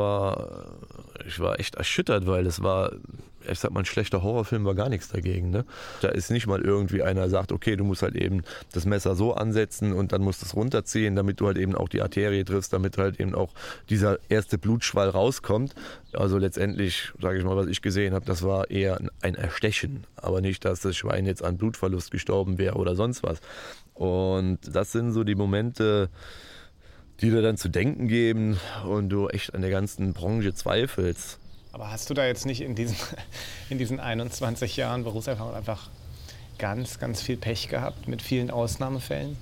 [SPEAKER 13] ich war echt erschüttert, weil es war, ich sag mal, ein schlechter Horrorfilm war gar nichts dagegen. Ne? Da ist nicht mal irgendwie einer sagt, okay, du musst halt eben das Messer so ansetzen und dann musst du es runterziehen, damit du halt eben auch die Arterie triffst, damit halt eben auch dieser erste Blutschwall rauskommt. Also letztendlich, sage ich mal, was ich gesehen habe, das war eher ein Erstechen, aber nicht, dass das Schwein jetzt an Blutverlust gestorben wäre oder sonst was. Und das sind so die Momente, die dir dann zu denken geben und du echt an der ganzen Branche zweifelst.
[SPEAKER 12] Aber hast du da jetzt nicht in diesen 21 Jahren Berufserfahrung einfach ganz, ganz viel Pech gehabt mit vielen Ausnahmefällen?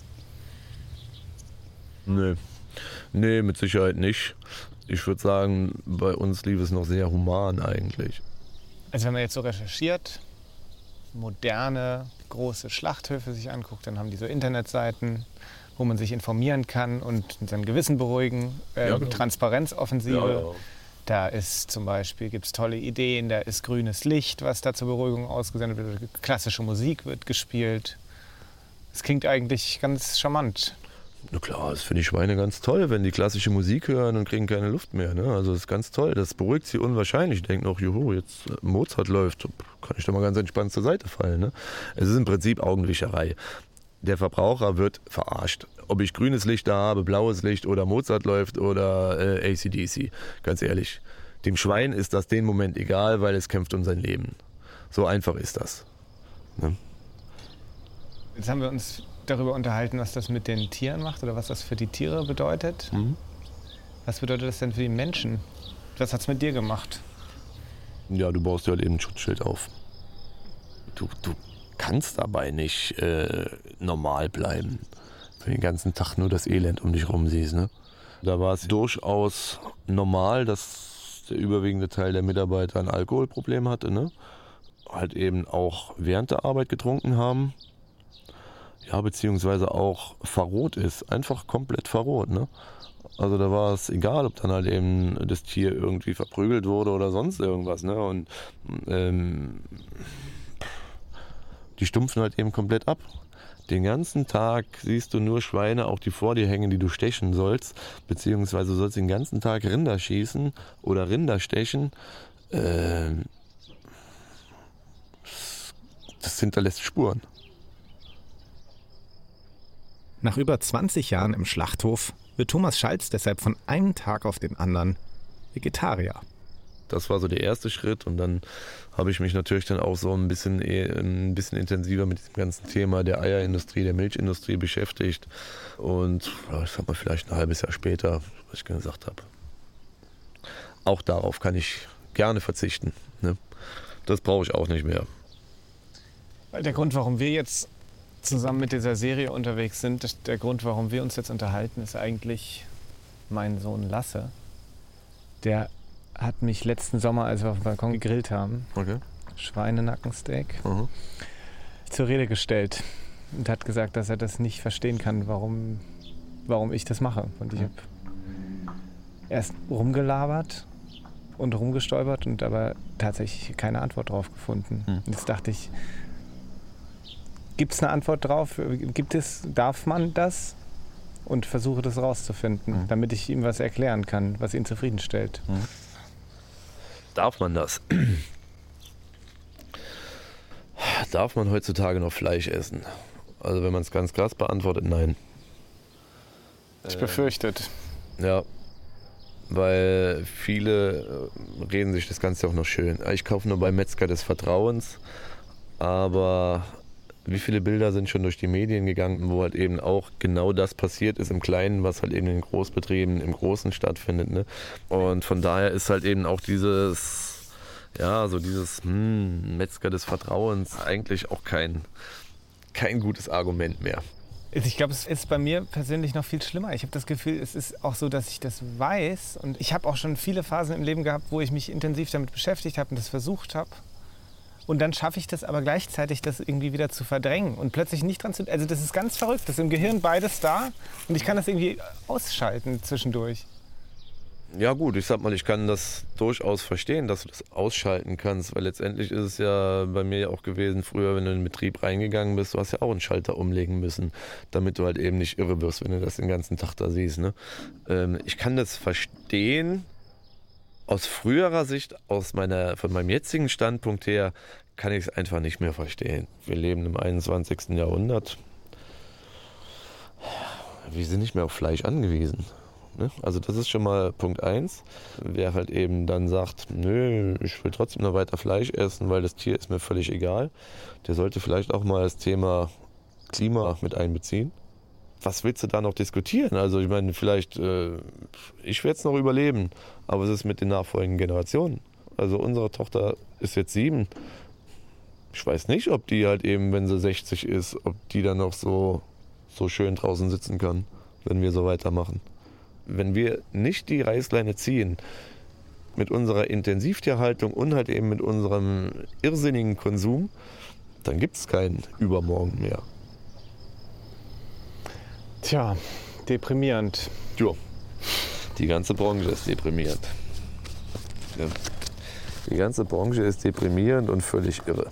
[SPEAKER 13] Nee, mit Sicherheit nicht. Ich würde sagen, bei uns lief es noch sehr human eigentlich.
[SPEAKER 12] Also wenn man jetzt so recherchiert, moderne, große Schlachthöfe sich anguckt, dann haben die so Internetseiten, wo man sich informieren kann und sein Gewissen beruhigen,
[SPEAKER 13] genau.
[SPEAKER 12] Transparenzoffensive.
[SPEAKER 13] Ja.
[SPEAKER 12] Da ist zum Beispiel, gibt es tolle Ideen, da ist grünes Licht, was da zur Beruhigung ausgesendet wird, klassische Musik wird gespielt. Es klingt eigentlich ganz charmant.
[SPEAKER 13] Na klar, das finde ich Schweine ganz toll, wenn die klassische Musik hören und kriegen keine Luft mehr. Ne? Also das ist ganz toll, das beruhigt sie unwahrscheinlich. Die denken auch, juhu, jetzt Mozart läuft, kann ich da mal ganz entspannt zur Seite fallen. Ne? Es ist im Prinzip Augenwischerei. Der Verbraucher wird verarscht. Ob ich grünes Licht da habe, blaues Licht oder Mozart läuft oder AC/DC. Ganz ehrlich, dem Schwein ist das den Moment egal, weil es kämpft um sein Leben. So einfach ist das. Ne?
[SPEAKER 12] Jetzt haben wir uns darüber unterhalten, was das mit den Tieren macht oder was das für die Tiere bedeutet.
[SPEAKER 13] Mhm.
[SPEAKER 12] Was bedeutet das denn für die Menschen? Was hat es mit dir gemacht?
[SPEAKER 13] Ja, du baust dir halt eben ein Schutzschild auf. Du kannst dabei nicht normal bleiben, wenn du den ganzen Tag nur das Elend um dich rum siehst. Ne? Da war es durchaus normal, dass der überwiegende Teil der Mitarbeiter ein Alkoholproblem hatte. Ne? Halt eben auch während der Arbeit getrunken haben. Ja, beziehungsweise auch verroht ist. Einfach komplett verroht. Ne? Also da war es egal, ob dann halt eben das Tier irgendwie verprügelt wurde oder sonst irgendwas. Ne? Und die stumpfen halt eben komplett ab. Den ganzen Tag siehst du nur Schweine, auch die vor dir hängen, die du stechen sollst. Beziehungsweise du sollst den ganzen Tag Rinder schießen oder Rinder stechen. Das hinterlässt Spuren.
[SPEAKER 1] Nach über 20 Jahren im Schlachthof wird Thomas Schalz deshalb von einem Tag auf den anderen Vegetarier.
[SPEAKER 13] Das war so der erste Schritt und dann habe ich mich natürlich dann auch so ein bisschen intensiver mit diesem ganzen Thema der Eierindustrie, der Milchindustrie beschäftigt. Und ich sag mal vielleicht ein halbes Jahr später, was ich gesagt habe, auch darauf kann ich gerne verzichten. Ne? Das brauche ich auch nicht mehr.
[SPEAKER 12] Weil der Grund, warum wir jetzt zusammen mit dieser Serie unterwegs sind, der Grund, warum wir uns jetzt unterhalten, ist eigentlich mein Sohn Lasse. Der hat mich letzten Sommer, als wir auf dem Balkon gegrillt haben, Schweinenackensteak, zur Rede gestellt und hat gesagt, dass er das nicht verstehen kann, warum ich das mache. Und ich habe erst rumgelabert und rumgestolpert und aber tatsächlich keine Antwort drauf gefunden. Und jetzt dachte ich, gibt es eine Antwort drauf? Darf man das? Und versuche das rauszufinden, damit ich ihm was erklären kann, was ihn zufriedenstellt.
[SPEAKER 13] Darf man das? Darf man heutzutage noch Fleisch essen? Also wenn man es ganz krass beantwortet, nein.
[SPEAKER 12] Ich befürchtet.
[SPEAKER 13] Ja, weil viele reden sich das Ganze auch noch schön. Ich kaufe nur beim Metzger des Vertrauens, aber wie viele Bilder sind schon durch die Medien gegangen, wo halt eben auch genau das passiert ist im Kleinen, was halt eben in den Großbetrieben, im Großen stattfindet. Ne? Und von daher ist halt eben auch dieses Metzger des Vertrauens eigentlich auch kein gutes Argument mehr.
[SPEAKER 12] Ich glaube, es ist bei mir persönlich noch viel schlimmer. Ich habe das Gefühl, es ist auch so, dass ich das weiß. Und ich habe auch schon viele Phasen im Leben gehabt, wo ich mich intensiv damit beschäftigt habe und das versucht habe. Und dann schaffe ich das aber gleichzeitig, das irgendwie wieder zu verdrängen und plötzlich nicht dran zu... Also das ist ganz verrückt, das ist im Gehirn beides da und ich kann das irgendwie ausschalten zwischendurch.
[SPEAKER 13] Ja gut, ich sag mal, ich kann das durchaus verstehen, dass du das ausschalten kannst, weil letztendlich ist es ja bei mir ja auch gewesen, früher, wenn du in den Betrieb reingegangen bist, du hast ja auch einen Schalter umlegen müssen, damit du halt eben nicht irre wirst, wenn du das den ganzen Tag da siehst. Ne? Ich kann das verstehen. Aus früherer Sicht, von meinem jetzigen Standpunkt her, kann ich es einfach nicht mehr verstehen. Wir leben im 21. Jahrhundert. Wir sind nicht mehr auf Fleisch angewiesen. Ne? Also das ist schon mal Punkt 1. Wer halt eben dann sagt, nö, ich will trotzdem noch weiter Fleisch essen, weil das Tier ist mir völlig egal, der sollte vielleicht auch mal das Thema Klima mit einbeziehen. was willst du da noch diskutieren? Also ich meine, vielleicht, ich werde es noch überleben, aber es ist mit den nachfolgenden Generationen. Also unsere Tochter ist jetzt 7. Ich weiß nicht, ob die halt eben, wenn sie 60 ist, ob die dann noch so schön draußen sitzen kann, wenn wir so weitermachen. Wenn wir nicht die Reißleine ziehen mit unserer Intensivtierhaltung und halt eben mit unserem irrsinnigen Konsum, dann gibt es keinen Übermorgen mehr.
[SPEAKER 12] Tja, deprimierend.
[SPEAKER 13] Ja, die ganze Branche ist deprimierend. Ja. Die ganze Branche ist deprimierend und völlig irre.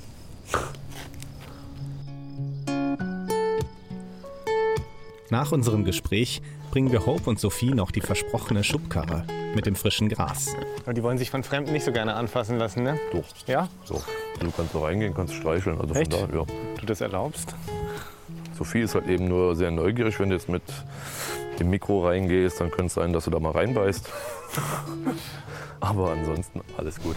[SPEAKER 1] Nach unserem Gespräch bringen wir Hope und Sophie noch die versprochene Schubkarre mit dem frischen Gras.
[SPEAKER 12] Aber die wollen sich von Fremden nicht so gerne anfassen lassen, ne?
[SPEAKER 13] Doch.
[SPEAKER 12] Ja?
[SPEAKER 13] So. Du kannst da reingehen, kannst streicheln. Also
[SPEAKER 12] echt?
[SPEAKER 13] Von da, ja.
[SPEAKER 12] Du das erlaubst?
[SPEAKER 13] Sophie ist halt eben nur sehr neugierig. Wenn du jetzt mit dem Mikro reingehst, dann könnte es sein, dass du da mal reinbeißt. Aber ansonsten alles gut.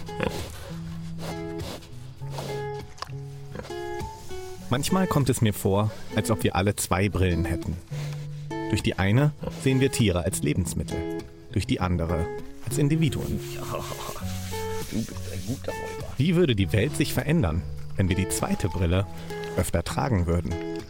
[SPEAKER 1] Manchmal kommt es mir vor, als ob wir alle 2 Brillen hätten. Durch die eine sehen wir Tiere als Lebensmittel, durch die andere als Individuen.
[SPEAKER 13] Ja, du bist ein guter Räuber.
[SPEAKER 1] Wie würde die Welt sich verändern, wenn wir die zweite Brille öfter tragen würden?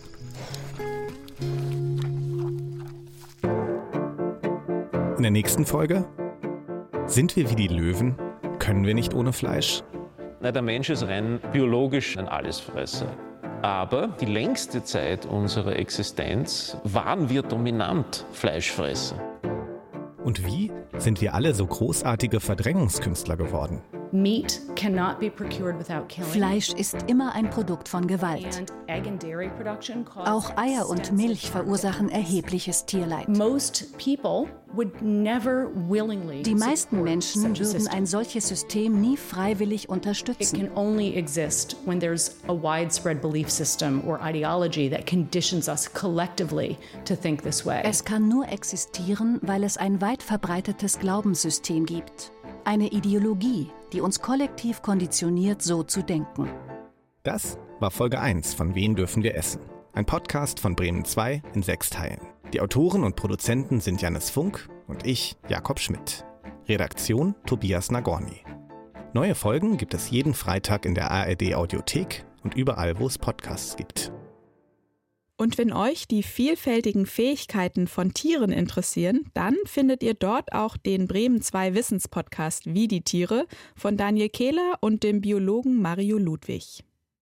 [SPEAKER 1] In der nächsten Folge: Sind wir wie die Löwen? Können wir nicht ohne Fleisch?
[SPEAKER 9] Na, der Mensch ist rein biologisch ein Allesfresser. Aber die längste Zeit unserer Existenz waren wir dominant Fleischfresser.
[SPEAKER 1] Und wie sind wir alle so großartige Verdrängungskünstler geworden?
[SPEAKER 5] Meat cannot be procured without killing.
[SPEAKER 6] Fleisch ist immer ein Produkt von Gewalt.
[SPEAKER 5] And egg and dairy production causes
[SPEAKER 6] Auch Eier und Milch verursachen erhebliches Tierleid.
[SPEAKER 5] Most people would never willingly
[SPEAKER 6] Die meisten Menschen
[SPEAKER 5] such a
[SPEAKER 6] würden
[SPEAKER 5] system.
[SPEAKER 6] ein solches System nie freiwillig
[SPEAKER 5] It
[SPEAKER 6] unterstützen.
[SPEAKER 5] can only exist when there's a widespread belief system or ideology that conditions us collectively to think this way.
[SPEAKER 6] Es kann nur existieren, weil es ein weit verbreitetes Glaubenssystem gibt. Eine Ideologie, die uns kollektiv konditioniert, so zu denken.
[SPEAKER 1] Das war Folge 1 von Wen dürfen wir essen? Ein Podcast von Bremen 2 in 6 Teilen. Die Autoren und Produzenten sind Jannis Funk und ich, Jakob Schmidt. Redaktion Tobias Nagorny. Neue Folgen gibt es jeden Freitag in der ARD Audiothek und überall, wo es Podcasts gibt.
[SPEAKER 14] Und wenn euch die vielfältigen Fähigkeiten von Tieren interessieren, dann findet ihr dort auch den Bremen 2 Wissenspodcast Wie die Tiere von Daniel Kehler und dem Biologen Mario Ludwig.